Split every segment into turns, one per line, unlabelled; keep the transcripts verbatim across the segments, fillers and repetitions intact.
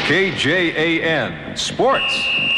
K J A N Sports.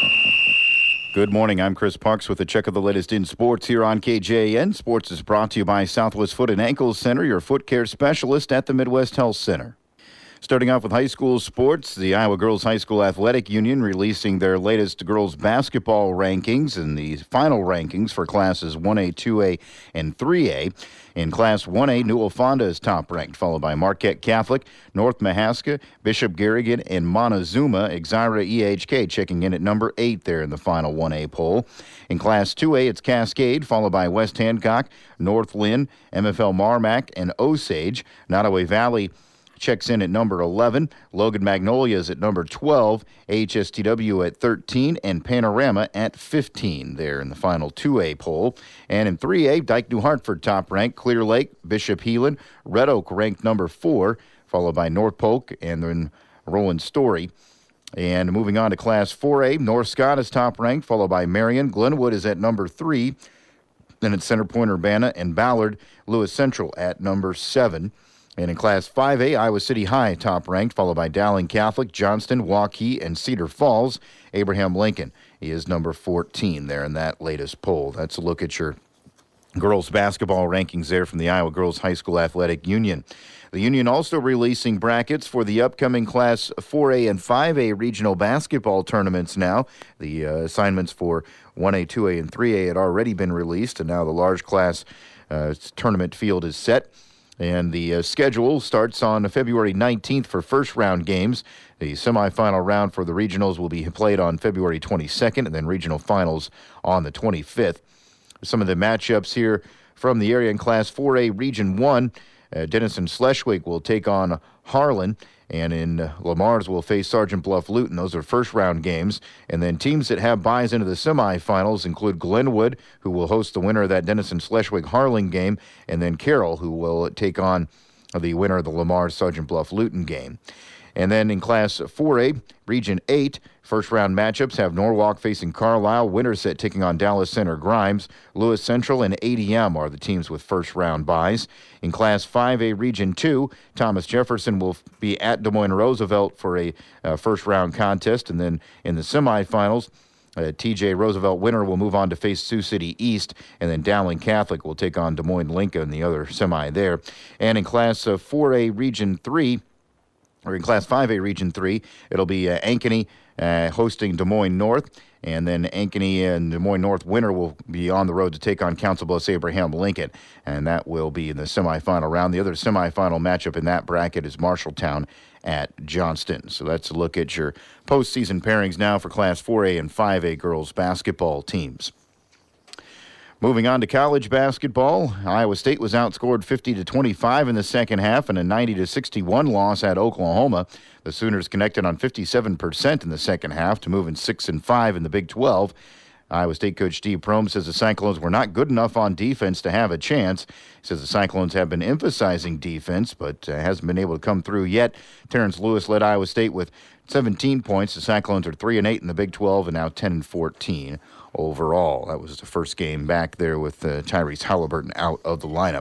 Good morning. I'm Chris Parks with a check of the latest in sports here on K J A N. Sports is brought to you by Southwest Foot and Ankle Center, your foot care specialist at the Midwest Health Center. Starting off with high school sports, the Iowa Girls High School Athletic Union releasing their latest girls basketball rankings and the final rankings for classes one A, two A, and three A. In Class one A, Newell Fonda is top-ranked, followed by Marquette Catholic, North Mahaska, Bishop Garrigan, and Montezuma. Exira E H K checking in at number eight there in the final one A poll. In Class two A, it's Cascade, followed by West Hancock, North Lynn, M F L Marmac, and Osage. Nottoway Valley checks in at number eleven. Logan Magnolia is at number twelve. H S T W at thirteen. And Panorama at fifteen there in the final two A poll. And in three A, Dike New Hartford top ranked. Clear Lake, Bishop Heelan, Red Oak ranked number four, followed by North Polk and then Roland Story. And moving on to Class four A, North Scott is top ranked, followed by Marion. Glenwood is at number three. Then it's Center Point Urbana and Ballard. Lewis Central at number seven. And in Class five A, Iowa City High top-ranked, followed by Dowling Catholic, Johnston, Waukee, and Cedar Falls. Abraham Lincoln, he is number fourteen there in that latest poll. That's a look at your girls basketball rankings there from the Iowa Girls High School Athletic Union. The Union also releasing brackets for the upcoming Class four A and five A regional basketball tournaments now. The uh, assignments for one A, two A, and three A had already been released, and now the large class uh, tournament field is set. And the uh, schedule starts on February nineteenth for first-round games. The semifinal round for the regionals will be played on February twenty-second, and then regional finals on the twenty-fifth. Some of the matchups here from the area in Class four A Region one, uh, Denison Schleswig will take on Harlan, and in uh, Lamar's will face Sergeant Bluff Luton. Those are first-round games. And then teams that have buys into the semifinals include Glenwood, who will host the winner of that Denison Schleswig Harlan game, and then Carroll, who will take on the winner of the Lamar Sergeant Bluff Luton game. And then in Class four A, Region eight, first-round matchups have Norwalk facing Carlisle, Winterset taking on Dallas Center Grimes, Lewis Central, and A D M are the teams with first-round buys. In Class five A, Region two, Thomas Jefferson will be at Des Moines Roosevelt for a uh, first-round contest, and then in the semifinals, Uh, T J Roosevelt winner will move on to face Sioux City East, and then Dowling Catholic will take on Des Moines Lincoln, the other semi there. And in Class uh, four A Region three, or in Class five A Region three, it'll be uh, Ankeny uh, hosting Des Moines North, and then Ankeny and Des Moines North winner will be on the road to take on Council Bluffs Abraham Lincoln, and that will be in the semifinal round. The other semifinal matchup in that bracket is Marshalltown at Johnston. So that's a look at your postseason pairings now for Class four A and five A girls basketball teams. Moving on to college basketball, Iowa State was outscored fifty to twenty-five in the second half in a ninety to sixty-one loss at Oklahoma. The Sooners connected on fifty-seven percent in the second half to move in six and five in the Big twelve. Iowa State coach Steve Prohm says the Cyclones were not good enough on defense to have a chance. He says the Cyclones have been emphasizing defense, but uh, hasn't been able to come through yet. Terrence Lewis led Iowa State with seventeen points. The Cyclones are three and eight in the Big twelve and now ten and fourteen overall. That was the first game back there with uh, Tyrese Halliburton out of the lineup.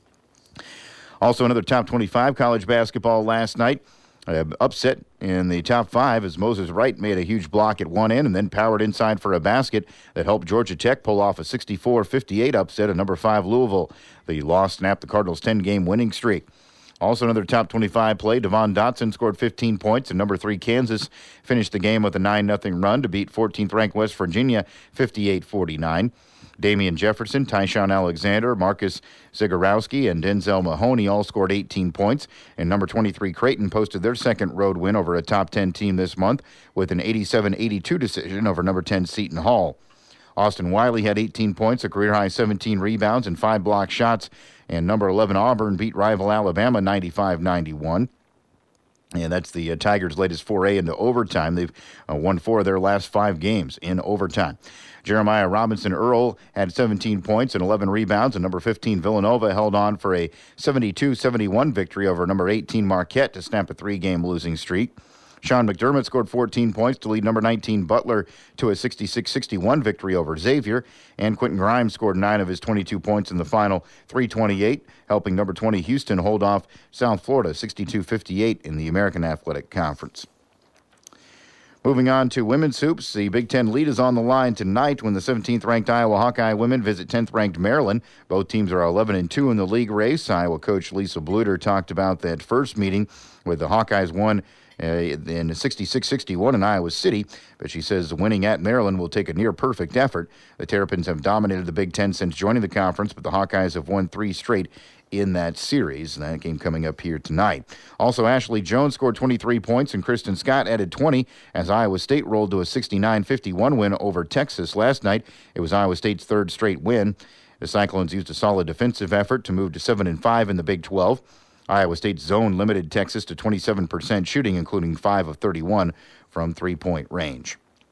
Also another top twenty-five college basketball last night. Uh, upset in the top five as Moses Wright made a huge block at one end and then powered inside for a basket that helped Georgia Tech pull off a sixty-four fifty-eight upset of number five Louisville. The loss snapped the Cardinals' ten-game winning streak. Also another top twenty-five play, Devon Dotson scored fifteen points, and number three Kansas finished the game with a nine nothing run to beat fourteenth-ranked West Virginia fifty-eight forty-nine. Damian Jefferson, Tyshawn Alexander, Marcus Zagorowski, and Denzel Mahoney all scored eighteen points. And number twenty-three Creighton posted their second road win over a top ten team this month with an eighty-seven eighty-two decision over number ten Seton Hall. Austin Wiley had eighteen points, a career-high seventeen rebounds, and five block shots. And number eleven Auburn beat rival Alabama ninety-five ninety-one. And that's the uh, Tigers' latest foray into overtime. They've uh, won four of their last five games in overtime. Jeremiah Robinson Earl had seventeen points and eleven rebounds, and number fifteen Villanova held on for a seventy-two seventy-one victory over number eighteen Marquette to snap a three-game losing streak. Sean McDermott scored fourteen points to lead number nineteen Butler to a sixty-six sixty-one victory over Xavier, and Quentin Grimes scored nine of his twenty-two points in the final three twenty-eight, helping number twenty Houston hold off South Florida sixty-two fifty-eight in the American Athletic Conference. Moving on to women's hoops, the Big Ten lead is on the line tonight when the seventeenth-ranked Iowa Hawkeye women visit tenth-ranked Maryland. Both teams are eleven and two in the league race. Iowa coach Lisa Bluter talked about that first meeting with the Hawkeyes won uh, in sixty-six sixty-one in Iowa City, but she says winning at Maryland will take a near-perfect effort. The Terrapins have dominated the Big Ten since joining the conference, but the Hawkeyes have won three straight in that series. And that game coming up here tonight. Also, Ashley Jones scored twenty-three points and Kristen Scott added twenty as Iowa State rolled to a sixty-nine fifty-one win over Texas last night. It was Iowa State's third straight win. The Cyclones used a solid defensive effort to move to seven and five in the Big twelve. Iowa State's zone limited Texas to twenty-seven percent shooting, including five of thirty-one from three-point range.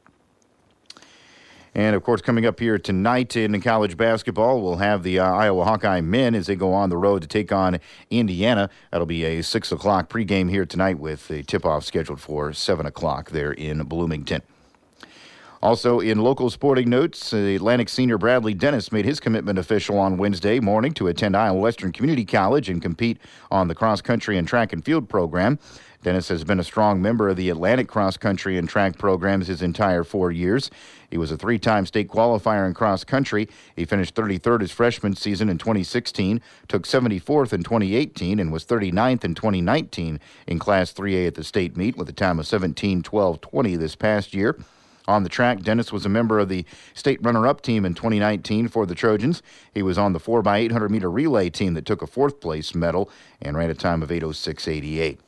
And, of course, coming up here tonight in college basketball, we'll have the uh, Iowa Hawkeye men as they go on the road to take on Indiana. That'll be a six o'clock pregame here tonight with a tip-off scheduled for seven o'clock there in Bloomington. Also, in local sporting notes, uh, Atlantic senior Bradley Dennis made his commitment official on Wednesday morning to attend Iowa Western Community College and compete on the cross-country and track and field program. Dennis has been a strong member of the Atlantic cross-country and track programs his entire four years. He was a three-time state qualifier in cross-country. He finished thirty-third his freshman season in twenty sixteen, took seventy-fourth in twenty eighteen, and was thirty-ninth in twenty nineteen in Class three A at the state meet with a time of seventeen twelve twenty this past year. On the track, Dennis was a member of the state runner-up team in twenty nineteen for the Trojans. He was on the four by eight hundred meter relay team that took a fourth-place medal and ran a time of eight oh six eighty-eight.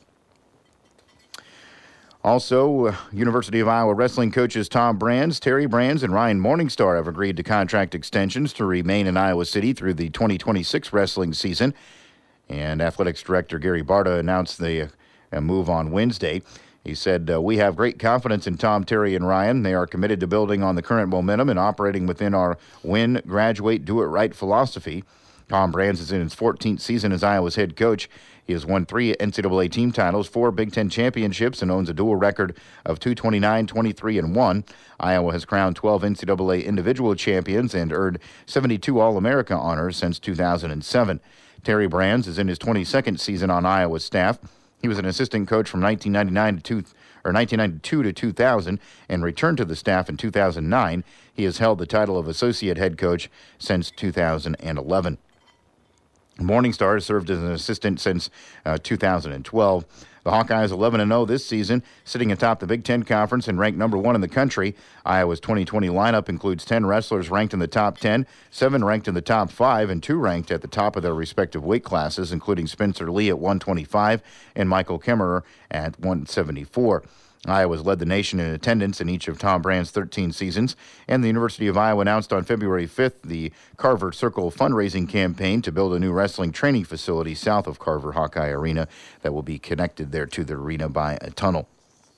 Also, uh, University of Iowa wrestling coaches Tom Brands, Terry Brands, and Ryan Morningstar have agreed to contract extensions to remain in Iowa City through the twenty twenty-six wrestling season. And Athletics Director Gary Barta announced the uh, move on Wednesday. He said, uh, we have great confidence in Tom, Terry, and Ryan. They are committed to building on the current momentum and operating within our win, graduate, do it right philosophy. Tom Brands is in his fourteenth season as Iowa's head coach. He has won three N C double A team titles, four Big Ten championships, and owns a dual record of two twenty-nine, twenty-three, and one. Iowa has crowned twelve N C double A individual champions and earned seventy-two All-America honors since two thousand seven. Terry Brands is in his twenty-second season on Iowa's staff. He was an assistant coach from nineteen ninety-nine to two, or nineteen ninety-two to two thousand and returned to the staff in two thousand nine. He has held the title of associate head coach since two thousand eleven. Morningstar has served as an assistant since uh, two thousand twelve. The Hawkeyes eleven and oh this season, sitting atop the Big Ten Conference and ranked number one in the country. Iowa's twenty twenty lineup includes ten wrestlers ranked in the top ten, seven ranked in the top five, and two ranked at the top of their respective weight classes, including Spencer Lee at one twenty-five and Michael Kemmerer at one seventy-four. Iowa's led the nation in attendance in each of Tom Brand's thirteen seasons, and the University of Iowa announced on February fifth the Carver Circle fundraising campaign to build a new wrestling training facility south of Carver Hawkeye Arena that will be connected there to the arena by a tunnel.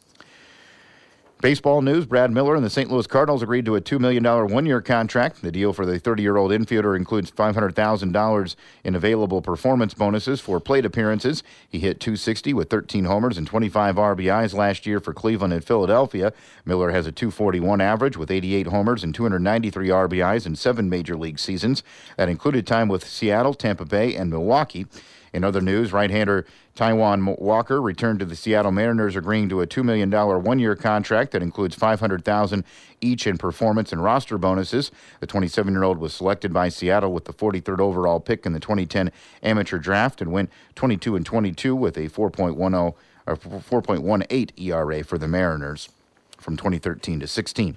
Baseball news, Brad Miller and the Saint Louis Cardinals agreed to a two million dollars one-year contract. The deal for the thirty-year-old infielder includes five hundred thousand dollars in available performance bonuses for plate appearances. He hit two sixty with thirteen homers and twenty-five R B Is last year for Cleveland and Philadelphia. Miller has a two forty-one average with eighty-eight homers and two hundred ninety-three R B Is in seven major league seasons. That included time with Seattle, Tampa Bay, and Milwaukee. In other news, right-hander Taijuan Walker returned to the Seattle Mariners, agreeing to a two million dollars one-year contract that includes five hundred thousand dollars each in performance and roster bonuses. The twenty-seven-year-old was selected by Seattle with the forty-third overall pick in the twenty ten amateur draft and went twenty-two and twenty-two with a four point one oh or four point one eight E R A for the Mariners from twenty thirteen to sixteen.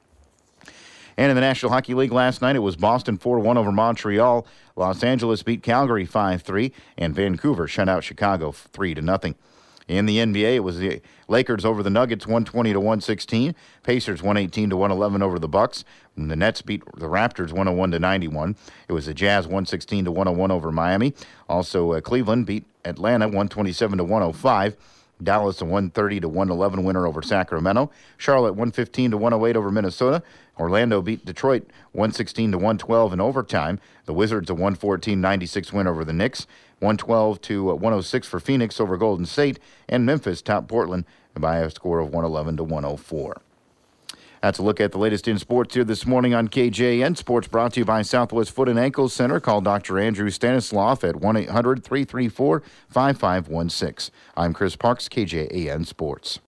And in the National Hockey League last night, it was Boston four one over Montreal. Los Angeles beat Calgary five three, and Vancouver shut out Chicago three to nothing. In the N B A, it was the Lakers over the Nuggets one twenty to one sixteen. Pacers one eighteen to one eleven over the Bucks. And the Nets beat the Raptors one oh one to ninety-one. It was the Jazz one sixteen to one oh one over Miami. Also, uh, Cleveland beat Atlanta one twenty-seven to one oh five. Dallas a one thirty to one eleven winner over Sacramento. Charlotte one fifteen to one oh eight over Minnesota. Orlando beat Detroit one sixteen to one twelve in overtime. The Wizards a one fourteen ninety-six win over the Knicks. one twelve to one oh six for Phoenix over Golden State. And Memphis topped Portland by a score of one eleven to one oh four. That's a look at the latest in sports here this morning on K J A N. Sports brought to you by Southwest Foot and Ankle Center. Call Doctor Andrew Stanislav at one eight hundred three three four five five one six. I'm Chris Parks, K J A N Sports.